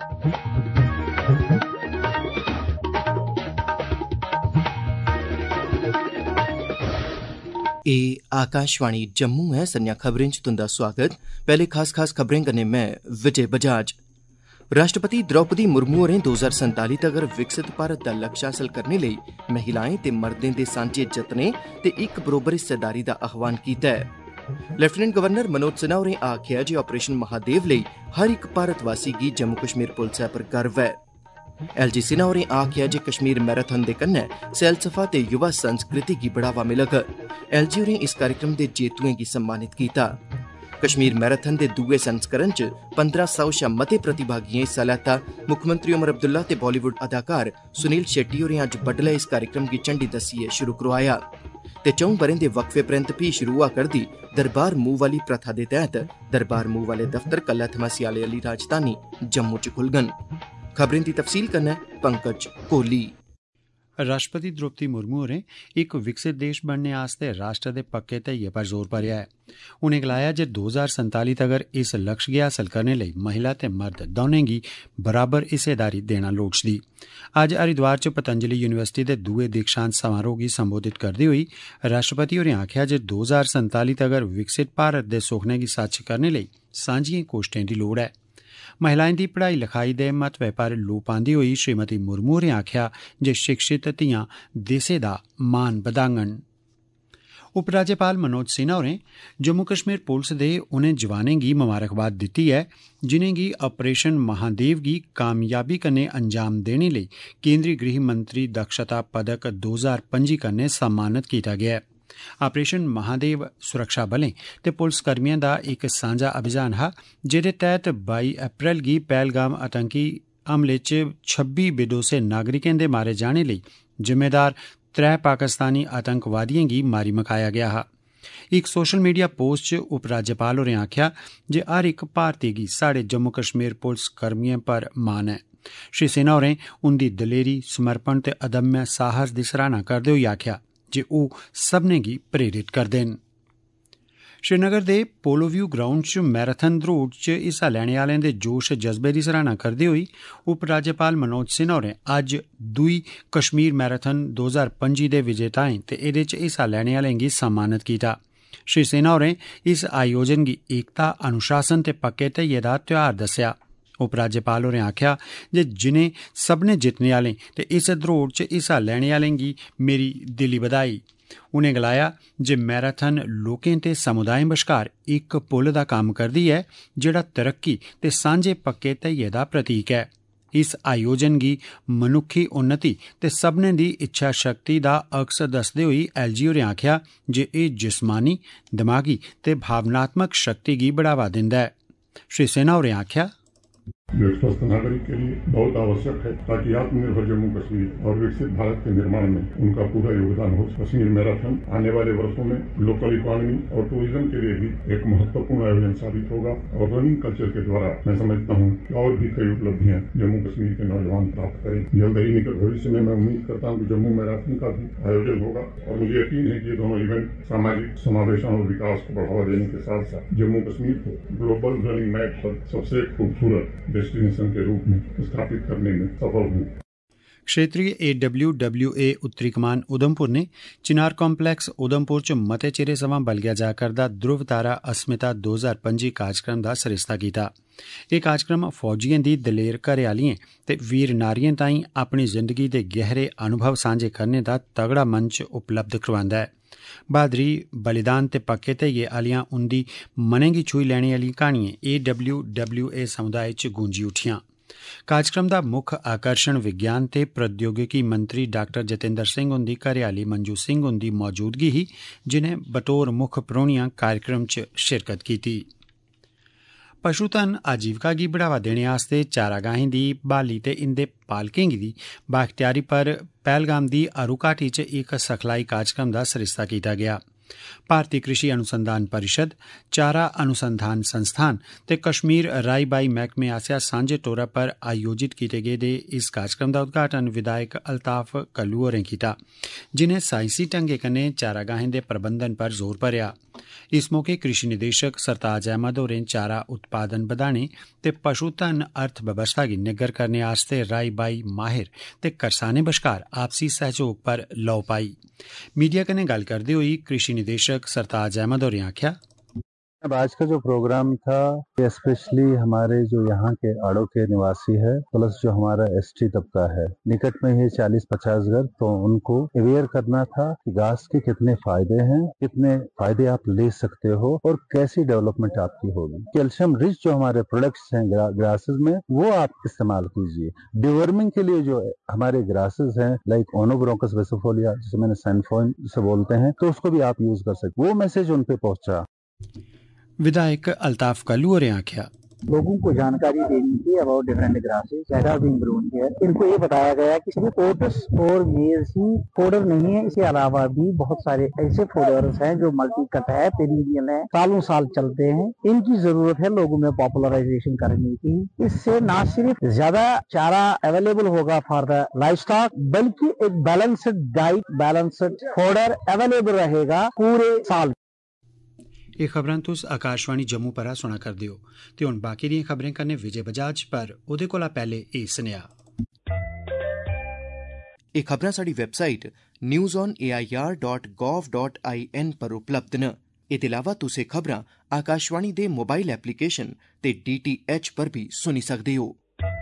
ये आकाशवाणी जम्मू है। संध्या खबरें च तुंदा स्वागत। पहले खास खबरें कन्नै मैं विजय बजाज। राष्ट्रपति द्रौपदी मुर्मू होरें 2047 तगर विकसित भारत दा लक्ष्य हासल करने लेई महिलाएं ते मर्दें दे सांझे जतनें ते इक बरोबर हिस्सेदारी दा आह्वान कीता है। लेफ्टिनेंट गवर्नर मनोज सिन्हा होरें आखेआ जे ऑपरेशन महादेव लेई हर इक भारतवासी गी जम्मू कश्मीर पुलसै पर गर्व है। LG सिन्हा होरें आखेआ जे कश्मीर मैराथन दे कन्नै सैलसफा ते युवा संस्कृति गी बढ़ावा मिलग। LG होरें इस कार्यक्रम दे जेतुएं गी सम्मानित कीता। कश्मीर मैराथन दे दुए संस्करण च 1500 शा मते प्रतिभागिएं हिस्सा लैता। मुक्खमंत्री ओमर अब्दुल्ला ते बालीवुड अदाकार सुनील शेट्टी होरें अज्ज बड्डलै इस कार्यक्रम गी झंडी दस्सियै शुरू करोआया। ते 4 ब'रें दे वक्फे परैंत फ्ही शुरू होआ करदी दरबार मूव वाली प्रथा दे तैह्त दरबार मूव वाले दफ्तर कल्लै थमां स्याले आह्ली राजधानी जम्मू च खुलगन। खबरें दी तफसील कन्नै पंकज कोहली। राष्ट्रपति द्रौपदी मुर्मू होरें इक विकसित देश बनने आस्तै राष्ट्र दे पक्के धैइये पर जोर भरेआ है। उनें गलाया जे 2047 तगर इस लक्ष्य गी हासल करने लेई महिला ते मर्द दौनें गी बराबर हिस्सेदारी देना लोड़चदी। अज्ज हरिद्वार च पतंजलि यूनिवर्सिटी दे दुए दीक्षांत समारोह गी संबोधित करदे होई राष्ट्रपति होरें आखेआ जे 2047 तगर विकसित भारत दे सुखने गी सच करने लेई सांझिएं कोशटें दी लोड़ है। महिलाएं दी पढ़ाई लिखाई दे महत्व पर लोऽ पांदे होई श्रीमती मुर्मू होरें आखेआ जे शिक्षित धियां देसै दा मान बधाङन। उपराज्यपाल मनोज सिन्हा होरें जम्मू कश्मीर पुलस दे उनें जवानें गी ममारकबाद दित्ती ऐ जिनेंगी ऑपरेशन महादेव गी कामयाबी कन्नै अंजाम देने लेई केंद्री गृह मंत्री दक्षता पदक 2025 कन्नै सम्मानित कीता गेआ ऐ। ऑपरेशन महादेव सुरक्षा बलें ते पुलसकर्मियों का एक सांझा अभियान हा जेदे तैह्त 22 अप्रैल गी पहलगाम आतंकी हमले च 26 बेदोसे नागरिकें दे मारे जाने लेई जिम्मेदार 3 पाकिस्तानी आतंकवादियों गी मारी मकाया गया हा। एक सोशल मीडिया पोस्ट च उपराज्यपाल होरें आखेआ जे हर एक भारती गी साढ़े जम्मू कश्मीर पुलस कर्मियों पर मान है। श्री सिन्हा होरें उंदी दलेरी समर्पण ते अदम्य साहस की सराहना करदे होई आखेआ जे ओह् सभनें गी प्रेरित करदे न। श्रीनगर दे पोलो व्यू ग्राउंड च मैराथन दौड़ च हिस्सा लैने आह्लें दे जोश जज्बे की सराहना करदे होई उपराज्यपाल मनोज सिन्हा होरें अज्ज दूई कश्मीर मैराथन 2025 दे विजेताएं ते एह्दे च हिस्सा लैने आह्लें गी सम्मानित कीता। श्री सिन्हा होरें इस आयोजन गी एकता अनुशासन ते पक्के धैइये दा त्यौहार दस्सेआ। उपराज्यपाल होरें आखेआ जे जिनें सभनें जितने आह्लें ते इस दौड़ च हिस्सा लैने आह्लें गी मेरी दिली बधाई। उनें गलाया जे मैराथन लोकें ते समुदायें बश्कार इक पुल दा कम्म करदी ऐ जेह्ड़ा तरक्की ते सांझे पक्के धैइये दा प्रतीक है। इस आयोजन गी मनुक्खी उन्नति ते सभनें दी इच्छा शक्ति दा अक्स दसदे होई LG होरें आखेआ जे एह् जिस्मानी दिमागी ते भावनात्मक शक्ति गी बढ़ावा दिंदा है। श्री सिन्हा होरें आखेआ जो एक स्वस्थ नागरिक के लिए बहुत आवश्यक है ताकि आत्मनिर्भर जम्मू कश्मीर और विकसित भारत के निर्माण में उनका पूरा योगदान हो। कश्मीर मैराथन आने वाले वर्षों में लोकल इकोनॉमी और टूरिज्म के लिए भी एक महत्वपूर्ण आयोजन साबित होगा और रनिंग कल्चर के द्वारा मैं समझता हूँ कि और भी कई उपलब्धियां जम्मू कश्मीर के नौजवान प्राप्त करें। जल्द ही निकट भविष्य में मैं उम्मीद करता हूँ कि जम्मू मैराथन का भी आयोजन होगा और मुझे यकीन है कि ये दोनों इवेंट सामाजिक समावेशन और विकास को बढ़ावा देने के साथ साथ जम्मू कश्मीर को ग्लोबल रनिंग मैप पर सबसे खूबसूरत डेस्टिनेशन के रूप में स्थापित करने में सफल हुई। क्षेत्रीय AWWA उत्तरी कमान उधमपुर ने चिनार कॉम्पलैक्स उधमपुर च मते चिरे सवां बलगेआ जा करदा ध्रुव तारा अस्मिता 2025 कार्यक्रम दा सरिस्ता कीता। एह् कार्यक्रम फौजियें दी दलेर घरेआलियें ते वीर नारियें ताईं अपनी जिंदगी दे गहरे अनुभव सांझे करने दा तगड़ा मंच उपलब्ध करवांदा है। बहादरी बलिदान ते पक्के धैइये आह्लियां उंदी मनें गी छूही लैने आह्लियां क्हानियां AWWA समुदाय च गूंजी उठियां। कार्यक्रम दा मुक्ख आकर्षण विज्ञान ते प्रौद्योगिकी मंत्री डॉक्टर जतेंद्र सिंह हुंदी घरेआली मंजू सिंह हुंदी मौजूदगी ही जिनें बतौर मुक्ख परौह्नियां कार्यक्रम च शिरकत कीती। पशुधन आजीविका गी बढ़ावा देने आस्तै चारागाहें दी बहाली ते इंदे पालकें दी बाख्तियारी पर पहलगाम दी अरू घाटी च इक सखलाई कार्यक्रम दा सरिस्ता कीता गया। भारतीय कृषि अनुसंधान परिषद, चारा अनुसंधान संस्थान ते कश्मीर राई बाई मैहकमे आसेआ सांझे तौरा पर आयोजित कीते गेदे इस कार्यक्रम दा उद्घाटन विधायक अल्ताफ कल्लू होरें कीता, जिनें साइंसी ढंगै कन्नै चारागाहें दे प्रबंधन पर जोर भरेआ। इस मौके कृषि निदेशक सरताज अहमद होरें चारा उत्पादन बधाने ते पशुधन अर्थव्यवस्था गी निग्गर करने आस्तै राई बाई माहिर ते करसानें बश्कार आपसी सहयोग पर लौ पाई। मीडिया कन्नै गल्ल करदे होई कृषि निदेशक सरताज अहमद होरें आखेआ, अब आज का जो प्रोग्राम था स्पेशली हमारे जो यहाँ के आड़ों के निवासी है प्लस जो हमारा एसटी तबका है, निकट में ही 40-50 घर, तो उनको अवेयर करना था कि घास के कितने फायदे हैं, कितने फायदे आप ले सकते हो और कैसी डेवलपमेंट आपकी होगी। कैल्शियम रिच जो हमारे प्रोडक्ट्स हैं ग्रासेस में, वो आप इस्तेमाल कीजिए। डिवर्मिंग के लिए जो हमारे ग्रासेस हैं लाइक ओनोब्रोकस वेसिफोलिया, जिसे मैंने सैनफोइन से बोलते हैं, तो उसको भी आप यूज कर सकते। वो मैसेज उन पे पहुंचा। विधायक अल्ताफ कल्लू होरें आखेआ, लोगों को जानकारी देनी थी about different grasses that are being grown here. इनको ये बताया गया कि सिर्फ ओट्स और मेज ही फोडर नहीं है, इसके अलावा भी बहुत सारे ऐसे फोडर्स हैं जो मल्टी कट है, पेरिनियल है, सालों साल चलते हैं। इनकी जरूरत है लोगों में पॉपुलराइजेशन करने की। इससे न सिर्फ ज्यादा चारा अवेलेबल होगा फॉर द लाइफ स्टॉक, बल्कि एक balanced diet, balanced fodder available रहेगा पूरे साल। ਇਹ खबरां तुस आकाशवाणी जम्मू परा सुना करदे हो ते हुण बाकी दियां खबरें कन्नै विजय बजाज, पर ओह्दे कोला पैह्ले एह् सनेहा। एह् खबरां साढ़ी वैबसाइट newsonair.gov.in पर उपलब्ध न। एह्दे अलावा तुस एह् खबरां आकाशवाणी दे मोबाइल एप्लीकेशन ते DTH पर भी सुनी सकदे हो।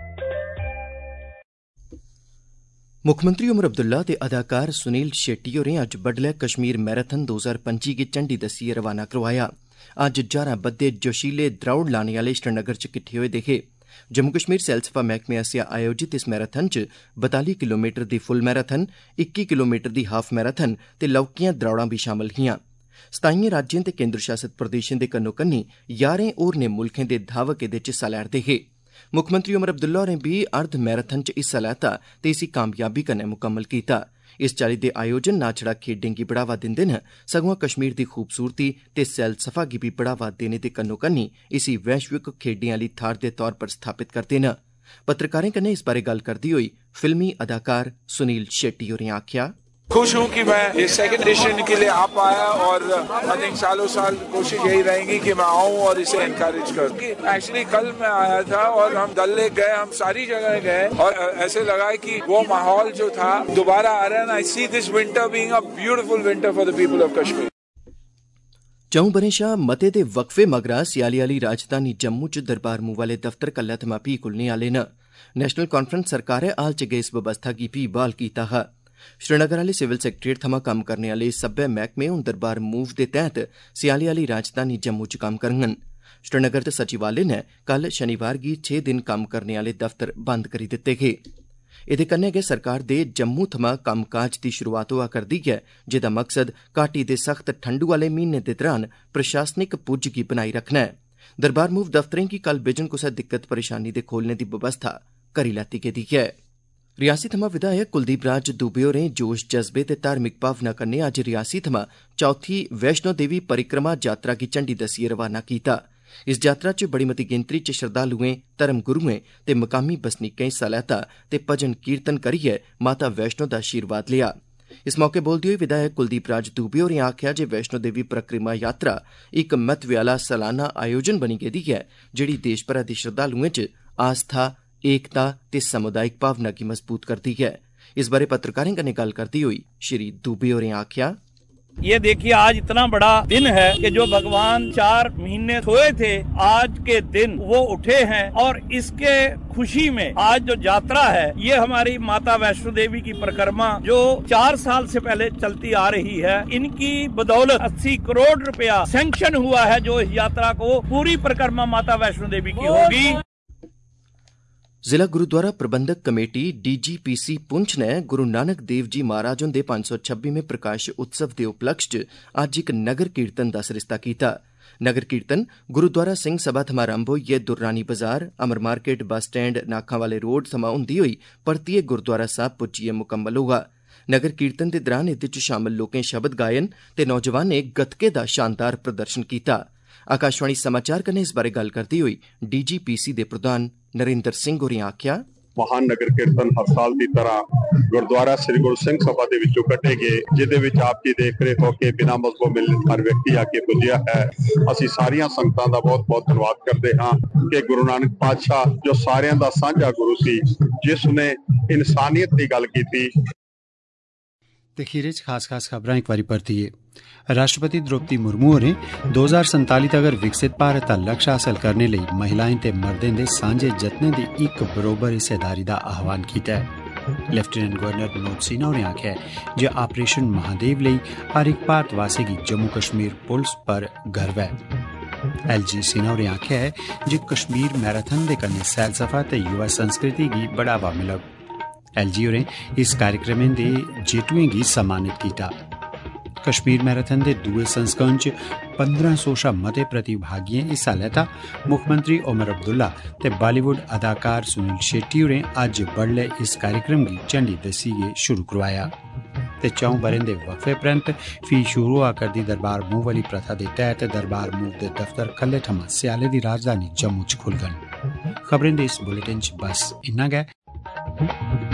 मुक्खमंत्री उमर अब्दुल्ला ते अदाकार सुनील शेट्टी होरें अज्ज बड्डलै कश्मीर मैराथन 2025 गी झंडी दस्सियै रवाना करोआया। अज्ज ज्हारां बद्दे जोशीले द्रौड़ लाने आह्ले श्रीनगर च किट्ठे होए दे हे। जम्मू कश्मीर सैलसफा मैह्कमे आसेआ आयोजित इस मैराथन च 42 किलोमीटर दी फुल मैराथन, 21 किलोमीटर दी हाफ मैराथन ते लौह्कियां द्रौड़ां भी शामल हियां। 27 राज्यें ते केंद्र शासित प्रदेशें दे कन्नो कन्नी 11 होरनें मुल्खें दे धावक एह्दे च हिस्सा लै'रदे हे। मुक्खमंत्री उमर अब्दुल्ला होरें भी अर्ध मैराथन च हिस्सा लैता ते इसी कामयाबी कन्नै मुकम्मल कीता। इस चाल्ली दे आयोजन ना छड़ा खेड्डें गी बढ़ावा दिंदे न, सगुआं कश्मीर दी खूबसूरती ते सैलसफा गी भी बढ़ावा देने दे कन्नो कन्नी इसी वैश्विक खेड्डें आह्ली थाह्र दे तौर पर स्थापित करदे न। पत्रकारें कन्नै इस बारै गल्ल करदे होई फिल्मी अदाकार सुनील शेट्टी होरें आखेआ, खुश हूँ कि मैं इस सेकंड एडिशन के लिए आ पाया और आई थिंक सालों साल कोशिश यही रहेगी कि मैं आऊँ और इसे एनकरेज करूँ। एक्चुअली कल मैं आया था और हम डल लेक गए, हम सारी जगह गए और ऐसे लगा कि वो माहौल जो था दोबारा आ रहा है। I see this winter being a beautiful winter for the people of Kashmir. चौं ब'रें शा मते दे वक्फे मगरा सियाली आह्ली राजधानी जम्मू च दरबार मूव आह्ले दफ्तर कल्लै थमां फ्ही खुल्लने आह्ले न। नेशनल कांफ्रेंस सरकारै हाल च गै इस बवस्था गी फ्ही बहाल कीता हा। श्रीनगर आह्ले सिविल सैक्रेटेरिएट थमां कम्म करने आह्ले सब्बै मैह्कमे हून दरबार मूव दे तैह्त सियाली आह्ली राजधानी जम्मू च कम्म करङन। श्रीनगर ते सचिवालय नै कल शनिवार गी 6 दिन कम्म करने आह्ले दफ्तर बंद करी दित्ते हे। एह्दे कन्नै गै सरकार दे जम्मू थमां कम्मकाज दी शुरुआत होआ करदी ऐ, जेह्दा मकसद घाटी दे सख्त ठंडू आह्ले म्हीने दे दौरान प्रशासनिक पुज्ज गी बनाई रखना ऐ। दरबार मूव दफ्तरें गी कल बिजन कुसै दिक्कत परेशानी दे खोलने दी बवस्था करी लैती गेदी ऐ। रियासी थमां विधायक कुलदीप राज दुबे होरें जोश जज्बे ते धार्मिक भावना कन्नै अज्ज रियासी थमां चौथी वैष्णो देवी परिक्रमा यात्रा गी झंडी दस्सियै रवाना कीता। इस यात्रा च बड़ी मती गिनतरी च श्रद्धालुएं, धर्मगुरुएं ते मकामी बसनीकें हिस्सा लैता ते भजन कीर्तन करियै माता वैष्णो दा आशीर्वाद लेआ। इस मौके बोलदे होई विधायक कुलदीप राज दुबे होरें आखेआ जे वैष्णो देवी परिक्रमा यात्रा इक महत्व आह्ला सालाना आयोजन बनी गेदी ऐ, जेह्ड़ी देश भरै दे श्रद्धालुएं च आस्था, एकता ते समुदायिक भावना गी मजबूत करदी है। इस बारे पत्रकारें कन्नै गल्ल करदे होई श्री दुबे होरें आखेआ, ये देखिए आज इतना बड़ा दिन है कि जो भगवान 4 महीने सोए थे, आज के दिन वो उठे हैं और इसके खुशी में आज जो यात्रा है ये हमारी माता वैष्णो देवी की परिक्रमा जो 4 साल से पहले चलती आ रही है, इनकी बदौलत 80 करोड़ रुपया सैंक्शन हुआ है जो इस यात्रा को पूरी परिक्रमा माता वैष्णो देवी की होगी। जिला गुरुद्वारा प्रबंधक कमेटी DGPC पुंछ ने गुरु नानक देव जी महाराज हुंदे 526वें प्रकाश उत्सव दे उपलक्ष च अज्ज इक नगर कीर्तन दा सरिस्ता कीता। नगर कीर्तन गुरुद्वारा सिंह सभा थमां आरंभ होइयै Durrani Bazaar, Amar market, bus stand, नाखां वाले रोड थमां हुंदी होई परतियै गुरुद्वारा साहब पुज्जियै मुकम्मल होआ। नगर कीर्तन दे दौरान एह्दे च शामल लोकें शब्द गायन ते नौजवानें गतके दा शानदार प्रदर्शन कीता। आकाशवाणी समाचार कन्नै इस बारै गल्ल करदे होई DGPC दे प्रधान नरेंद्र सिंह होरें आखेआ, महान नगर कीर्तन हर साल की तरह गुरुद्वारा श्री गुरु सिंह सभा दे विचों कटे गए, जिहदे विच आपकी देख रेख होके बिना मजहबों मिलने हर व्यक्ति आके पुजया है। असीं सारियां संगतां दा बहुत बहुत धन्नवाद करते हाँ कि गुरु नानक पातशाह जो सारियां दा सांझा गुरु सी, जिसने इंसानियत की गल कीती। ते खीरे च खास खबरां एक बारी परतिए। राष्ट्रपति द्रौपदी मुर्मू होरें 2047 तगर विकसित भारत दा लक्ष्य हासल करने लई महिलाएं ते मर्दें दे सांझे जतनें दी इक बरोबर हिस्सेदारी दा आह्वान कीता है। लेफ्टिनेंट गवर्नर मनोज सिन्हा होरें आखेआ जे ऑपरेशन महादेव लई हर इक भारतवासी गी जम्मू कश्मीर पुलस पर गर्व है। LG सिन्हा होरें आखेआ जे कश्मीर मैराथन दे कन्नै सैलसफा ते युवा संस्कृति गी बढ़ावा मिलग। LG होरें इस कार्यक्रमें दे जेतुएं गी सम्मानित कीता। कश्मीर मैराथन दे दुए संस्करण च 1500 शा मते प्रतिभागिएं हिस्सा लैता। मुक्खमंत्री ओमर अब्दुल्ला ते बालीवुड अदाकार सुनील शेट्टी होरें अज्ज बडलै इस कार्यक्रम गी झंडी दस्सियै शुरू करवाया। ते 4 ब'रें दे वक्फे परैंत फ्ही शुरू होआ करदी दरबार मूव आली प्रथा दे तैह्त दरबार मूव दे दफ्तर खल्ले थमां स्याले दी राजधानी जम्मू च खुलगन। खबरें दे इस बुलेटिन च बस इन्ना गै।